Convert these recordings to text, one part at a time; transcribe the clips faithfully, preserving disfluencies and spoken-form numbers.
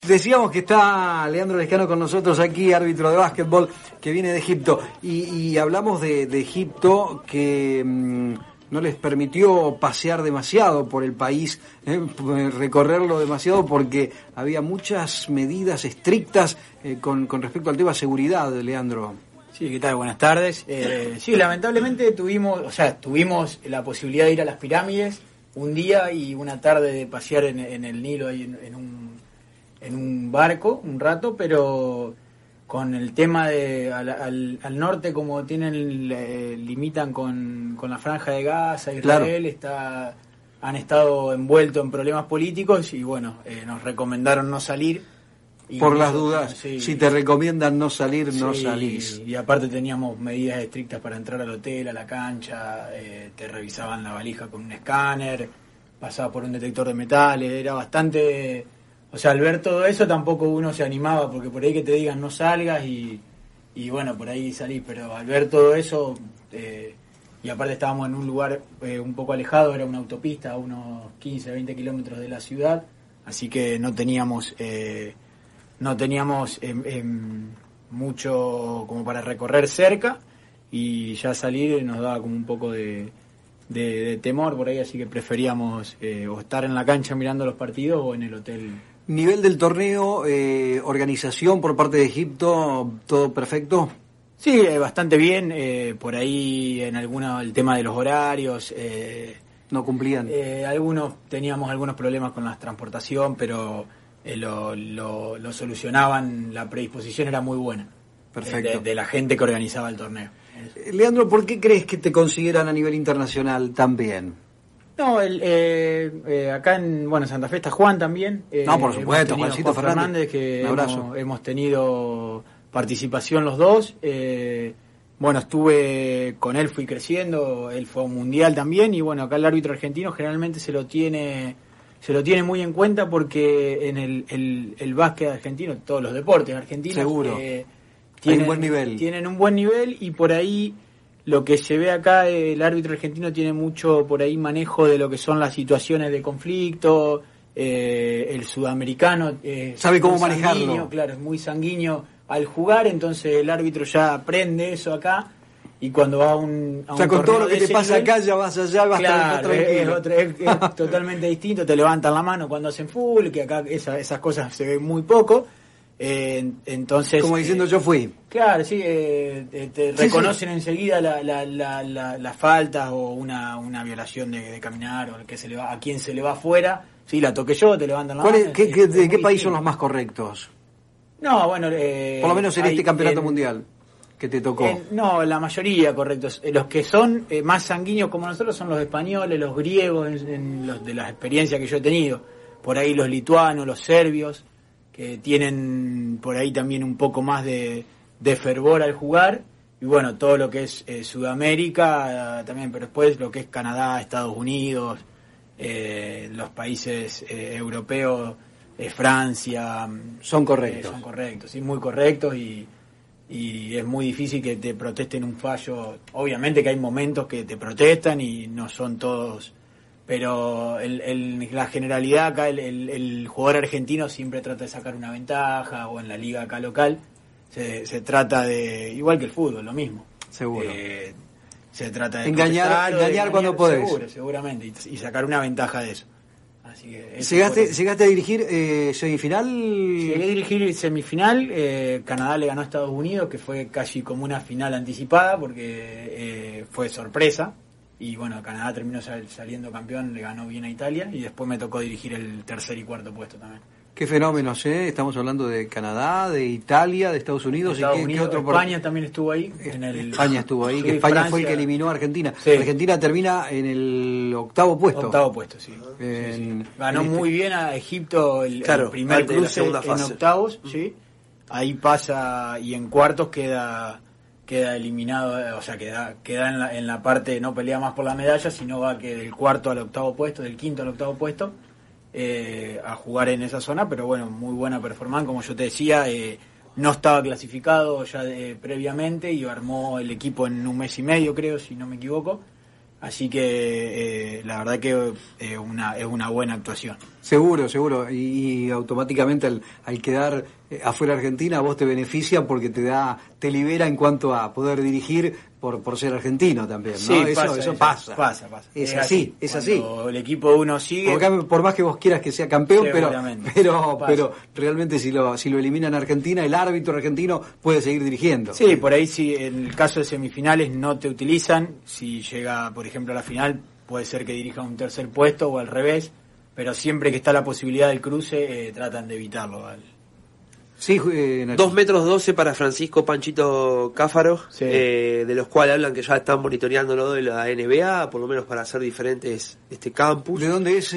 Decíamos que está Leandro Lescano con nosotros aquí, árbitro de básquetbol, que viene de Egipto. Y, y hablamos de, de Egipto, que mmm, no les permitió pasear demasiado por el país, eh, recorrerlo demasiado, porque había muchas medidas estrictas eh, con, con respecto al tema seguridad, Leandro. Sí, ¿qué tal? Buenas tardes. Eh, sí, lamentablemente tuvimos, o sea, tuvimos la posibilidad de ir a las pirámides un día y una tarde de pasear en, en el Nilo, ahí en, en un en un barco un rato, pero con el tema de al, al, al norte, como tienen eh, limitan con, con la Franja de Gaza, Israel, claro. está han estado envueltos en problemas políticos y bueno, eh, nos recomendaron no salir. Y Por no, las dudas, sí, si te recomiendan no salir, sí, no salís. Y aparte teníamos medidas estrictas para entrar al hotel, a la cancha, eh, te revisaban la valija con un escáner, pasaba por un detector de metales, era bastante... O sea, al ver todo eso tampoco uno se animaba, porque por ahí que te digan no salgas y, y bueno, por ahí salís, pero al ver todo eso, eh, y aparte estábamos en un lugar eh, un poco alejado, era una autopista a unos quince, veinte kilómetros de la ciudad, así que no teníamos eh, no teníamos eh, eh, mucho como para recorrer cerca, y ya salir nos daba como un poco de, de, de temor por ahí, así que preferíamos eh, o estar en la cancha mirando los partidos o en el hotel. Nivel del torneo, eh, organización por parte de Egipto, ¿todo perfecto? Sí, eh, bastante bien. Eh, por ahí en alguno el tema de los horarios. Eh, ¿No cumplían? Eh, algunos teníamos algunos problemas con la transportación, pero eh, lo, lo, lo solucionaban. La predisposición era muy buena. Perfecto. De, de la gente que organizaba el torneo. Eh, Leandro, ¿por qué crees que te consideran a nivel internacional tan bien? No, el, eh, eh, acá en bueno Santa Fe está Juan también. Eh, no, por supuesto, Juancito Juan Fernández, que un abrazo. Hemos, hemos tenido participación los dos. Eh, bueno, estuve con él, fui creciendo, él fue a un mundial también, y bueno, acá el árbitro argentino generalmente se lo tiene se lo tiene muy en cuenta, porque en el, el, el básquet argentino, todos los deportes argentinos, seguro, eh, tienen un buen nivel. Tienen un buen nivel, y por ahí lo que se ve acá, el árbitro argentino tiene mucho por ahí manejo de lo que son las situaciones de conflicto. Eh, el sudamericano eh, sabe cómo manejarlo. Claro, es muy sanguíneo al jugar, entonces el árbitro ya aprende eso acá, y cuando va a un, a o sea, un con todo lo que te pasa nivel, acá ya vas allá, vas claro, a estar es, otro, es, es totalmente distinto. Te levantan la mano cuando hacen full, que acá esa, esas cosas se ven muy poco. Eh, entonces como diciendo eh, yo fui. Claro, sí, eh, te sí, reconocen sí. enseguida la, la, la, la, la falta o una, una violación de, de caminar, o el que se le va, a quien se le va afuera. Sí, la toqué yo, te levantan la mano. Es, ¿qué, qué, ¿De qué país distinto. Son los más correctos? No, bueno... Eh, por lo menos en hay, este campeonato en, mundial que te tocó. En, no, la mayoría correctos. Los que son eh, más sanguíneos como nosotros son los españoles, los griegos, en, en los, de las experiencias que yo he tenido. Por ahí los lituanos, los serbios, que tienen por ahí también un poco más de, de fervor al jugar, y bueno, todo lo que es eh, Sudamérica eh, también, pero después lo que es Canadá, Estados Unidos, eh, los países eh, europeos, eh, Francia, son correctos, eh, son correctos, sí, muy correctos, y, y es muy difícil que te protesten un fallo. Obviamente que hay momentos que te protestan y no son todos, pero el, el, la generalidad acá, el, el, el jugador argentino siempre trata de sacar una ventaja, o en la liga acá local se, se trata de, igual que el fútbol, lo mismo. Seguro. Eh, se trata de engañar, engañar, engañar cuando podés. Seguro, seguramente, y, y sacar una ventaja de eso. Así que ¿Llegaste, ¿Llegaste a dirigir eh, semifinal? Llegué a dirigir semifinal. eh, Canadá le ganó a Estados Unidos, que fue casi como una final anticipada, porque eh, fue sorpresa. Y bueno, Canadá terminó sal, saliendo campeón, le ganó bien a Italia, y después me tocó dirigir el tercer y cuarto puesto también. Qué fenómenos, ¿eh? Estamos hablando de Canadá, de Italia, de Estados Unidos. Estados ¿Y qué, Unidos, qué otro España por... también estuvo ahí. En el... España estuvo ahí, sí, que España Francia... fue el que eliminó a Argentina. Sí. Argentina termina en el octavo puesto. Octavo puesto, sí. En, sí, sí. Ganó en este... muy bien a Egipto el, claro, el primer cruce en fase. octavos, sí. Ahí pasa, y en cuartos queda... queda eliminado, o sea, queda queda en la, en la parte, no pelea más por la medalla, sino va que del cuarto al octavo puesto, del quinto al octavo puesto, eh, a jugar en esa zona. Pero bueno, muy buena performance, como yo te decía, eh, no estaba clasificado ya de, previamente, y armó el equipo en un mes y medio, creo, si no me equivoco, así que eh, la verdad que eh, una, es una buena actuación. Seguro, seguro. Y, y automáticamente al, al quedar eh, afuera Argentina, vos te beneficia porque te da, te libera en cuanto a poder dirigir por, por ser argentino también, ¿no? Sí, eso, pasa, eso pasa. Pasa, pasa. Es, es así, así, es así. Cuando el equipo de uno sigue. Porque, por más que vos quieras que sea campeón, pero, pero, pasa. pero realmente si lo, si lo eliminan a Argentina, el árbitro argentino puede seguir dirigiendo. Sí, por ahí si en el caso de semifinales no te utilizan, si llega, por ejemplo, a la final, puede ser que dirija un tercer puesto o al revés, pero siempre que está la posibilidad del cruce, eh, tratan de evitarlo. ¿Vale? Sí, eh, Dos metros doce para Francisco Panchito Cáfaro, sí. eh, de los cuales hablan que ya están monitoreando lo de la N B A, por lo menos para hacer diferentes este campus. ¿De dónde es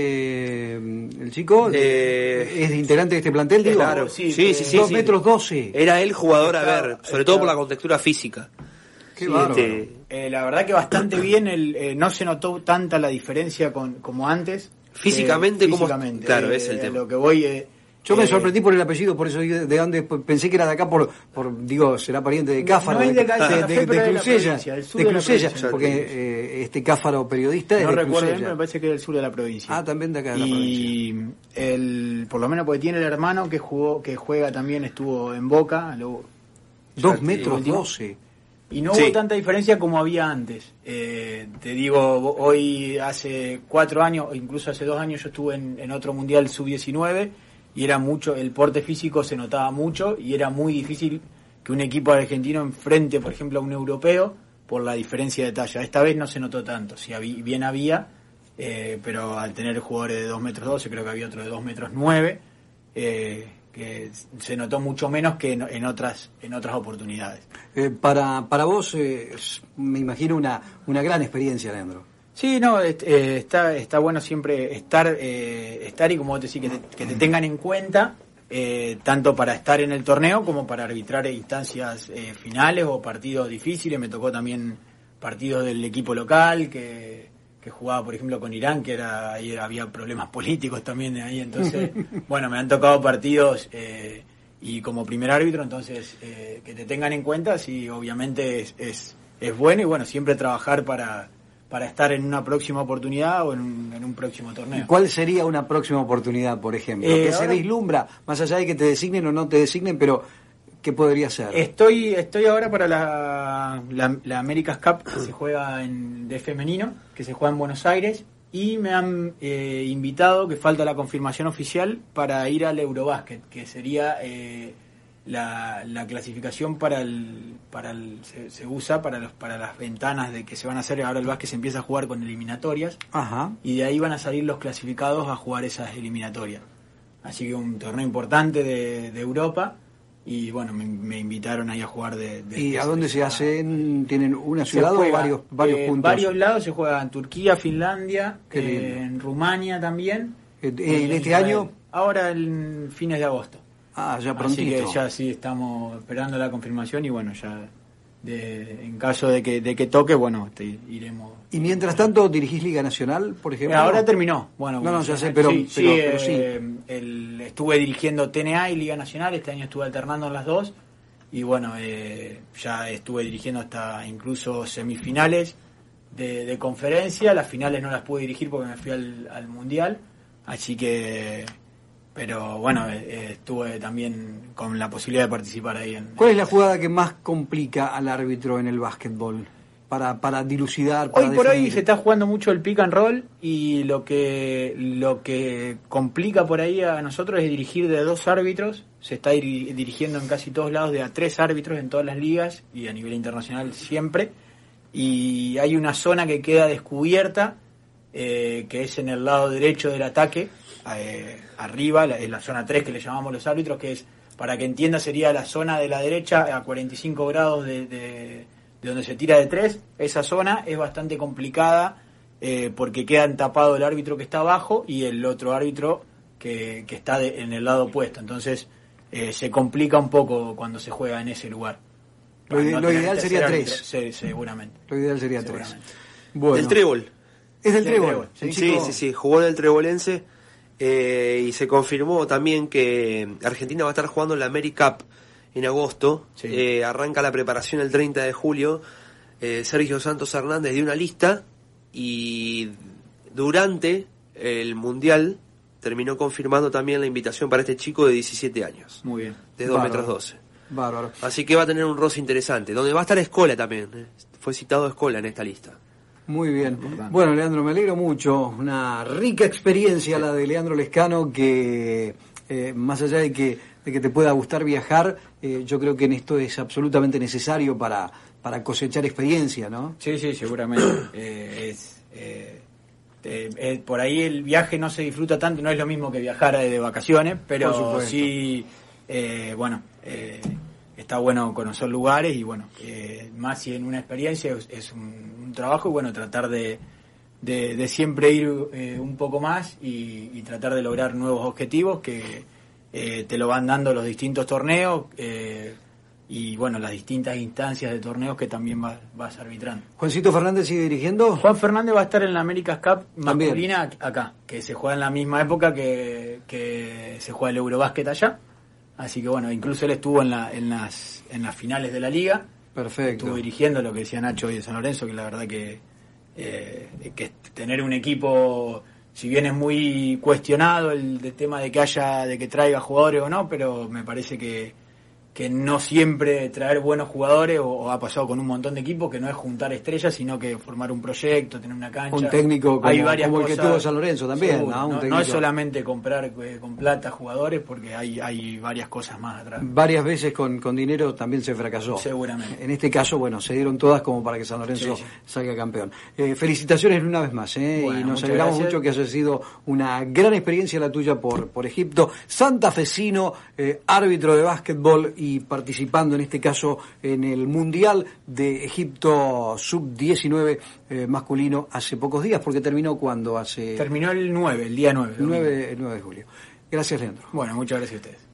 eh, el chico? Eh, ¿Es integrante de este plantel? Digo? Claro, sí, sí, sí. sí Dos sí. metros doce. Era el jugador Estaba, a ver, sobre estaba. todo por la contextura física. Qué sí, bárbaro. este, eh, la verdad que bastante bien, el, eh, no se notó tanta la diferencia con, como antes. Físicamente, eh, como físicamente, claro, eh, es el tema. Lo que voy... Eh, Yo me eh, sorprendí por el apellido, por eso de dónde pensé que era de acá, por, por digo, será pariente de Cáfaro, no es de acá, de, Santa de, Fe, de, pero de es de la Clusella, provincia, del sur de de la Clusella, provincia. porque eh, este Cáfaro periodista es no de recuerdo bien, Clusella. me parece que es del sur de la provincia. Ah, también de acá de la y provincia. el, por lo menos porque tiene el hermano que jugó, que juega también, estuvo en Boca. Lo, Dos ya, metros último, doce. Y no Sí. hubo tanta diferencia como había antes. Eh, te digo, hoy hace cuatro años, o incluso hace dos años, yo estuve en, en otro mundial sub diecinueve y era mucho, el porte físico se notaba mucho y era muy difícil que un equipo argentino enfrente, por ejemplo, a un europeo por la diferencia de talla. Esta vez no se notó tanto, si había, bien había, eh, pero al tener jugadores de dos metros doce, creo que había otro de dos metros nueve, eh, que se notó mucho menos que en, en otras en otras oportunidades. Eh, para, para vos, eh, es, me imagino una, una gran experiencia, Leandro. Sí, no, eh, está está bueno siempre estar eh, estar y como vos decís, que te, que te tengan en cuenta, eh, tanto para estar en el torneo como para arbitrar instancias eh, finales o partidos difíciles. Me tocó también partidos del equipo local que, que jugaba, por ejemplo, con Irán, que era ahí había problemas políticos también ahí, entonces, bueno, me han tocado partidos eh, y como primer árbitro, entonces, eh, que te tengan en cuenta, sí, obviamente es, es, es bueno y bueno, siempre trabajar para... para estar en una próxima oportunidad o en un, en un próximo torneo. ¿Cuál sería una próxima oportunidad, por ejemplo? Eh, que ahora, se vislumbra, más allá de que te designen o no te designen, pero ¿qué podría ser? Estoy estoy ahora para la, la, la America's Cup, que se juega en, de femenino, que se juega en Buenos Aires, y me han eh, invitado, que falta la confirmación oficial, para ir al Eurobasket, que sería... Eh, La, la clasificación para el para el se, se usa para los para las ventanas de que se van a hacer. Ahora el básquet se empieza a jugar con eliminatorias. Ajá. Y de ahí van a salir los clasificados a jugar esas eliminatorias, así que un torneo importante de, de Europa. Y bueno, me, me invitaron ahí a jugar de, de ¿Y de, a dónde de, se hacen? ¿Tienen una se ciudad juega, o varios, varios eh, puntos? varios lados se juega en Turquía, Finlandia, Qué eh, lindo. en Rumania también. ¿En y este Israel. año? Ahora en fines de agosto. Ah, ya Así prontito. que ya sí estamos esperando la confirmación y bueno, ya de, en caso de que de que toque, bueno, te, iremos. ¿Y mientras tanto dirigís Liga Nacional, por ejemplo? Eh, ahora terminó. Bueno, No, no, ya sé, pero sí, pero, sí, pero sí. eh, el- estuve dirigiendo T N A y Liga Nacional. Este año estuve alternando en las dos y bueno, eh, ya estuve dirigiendo hasta incluso semifinales de, de conferencia. Las finales no las pude dirigir porque me fui al, al mundial, así que. Pero bueno, eh, estuve también con la posibilidad de participar ahí. En, ¿Cuál es la jugada que más complica al árbitro en el básquetbol? Para, para dilucidar, para Hoy por hoy definir. se está jugando mucho el pick and roll y lo que lo que complica por ahí a nosotros es dirigir de dos árbitros. Se está diri- dirigiendo en casi todos lados de a tres árbitros en todas las ligas y a nivel internacional siempre. Y hay una zona que queda descubierta, eh, que es en el lado derecho del ataque, eh, arriba, la, en la zona tres que le llamamos los árbitros, que es, para que entienda, sería la zona de la derecha a cuarenta y cinco grados de, de, de donde se tira de tres. Esa zona es bastante complicada eh, porque quedan tapado el árbitro que está abajo y el otro árbitro que, que está de, en el lado opuesto. Entonces eh, se complica un poco cuando se juega en ese lugar. Lo, ide- No lo tener ideal tercer sería árbitro, tres. sí, seguramente. Lo ideal sería tres. Seguramente. Bueno. El trébol. Es del Del trébol. trébol, el Sí, chico- sí, sí, jugó en el Trebolense eh, y se confirmó también que Argentina va a estar jugando en la AmeriCup en agosto. Sí. Eh, arranca la preparación el treinta de julio. Eh, Sergio Santos Hernández dio una lista y durante el Mundial terminó confirmando también la invitación para este chico de diecisiete años. Muy bien. De dos Bárbaro. metros doce. Bárbaro. Así que va a tener un roce interesante, donde va a estar Escola también. ¿eh? Fue citado Escola en esta lista. Muy bien. Importante. Bueno, Leandro, me alegro mucho. Una rica experiencia la de Leandro Lescano, que eh, más allá de que, de que te pueda gustar viajar, eh, yo creo que en esto es absolutamente necesario para, para cosechar experiencia, ¿no? Sí, sí, seguramente. eh, es, eh, eh, eh, por ahí el viaje no se disfruta tanto, no es lo mismo que viajar de vacaciones, Por pero supuesto. sí, eh, bueno, eh, está bueno conocer lugares y bueno, eh, más si en una experiencia es, es un, un trabajo y bueno, tratar de, de, de siempre ir eh, un poco más y, y tratar de lograr nuevos objetivos que eh, te lo van dando los distintos torneos eh, y bueno, las distintas instancias de torneos que también vas, vas arbitrando. Juancito Fernández sigue dirigiendo. Juan Fernández va a estar en la America's Cup También. masculina acá, que se juega en la misma época que, que se juega el Eurobásquet allá. Así que bueno, incluso él estuvo en, la, en, las, en las finales de la liga. Perfecto. Estuvo dirigiendo lo que decía Nacho hoy de San Lorenzo, que la verdad que, eh, que tener un equipo, si bien es muy cuestionado el, el tema de que haya, de que traiga jugadores o no, pero me parece que que no siempre traer buenos jugadores, o, o ha pasado con un montón de equipos, que no es juntar estrellas, sino que formar un proyecto, tener una cancha. Un técnico como, Hay varias como el que cosas, tuvo San Lorenzo también, seguro, ¿no? Un no, técnico. no es solamente comprar eh, con plata jugadores, porque hay, hay varias cosas más atrás. Varias veces con, con dinero también se fracasó. Seguramente. En este caso, bueno, se dieron todas como para que San Lorenzo Sí, sí. salga campeón. Eh, felicitaciones una vez más, ¿eh? Bueno, y nos muchas alegramos gracias. mucho que haya sido una gran experiencia la tuya por, por Egipto. Santafesino, eh, árbitro de básquetbol y participando en este caso en el Mundial de Egipto sub diecinueve eh, masculino hace pocos días, porque terminó cuando hace Terminó el nueve, el día nueve. el nueve, el nueve de julio. Gracias, Leandro. Bueno, muchas gracias a ustedes.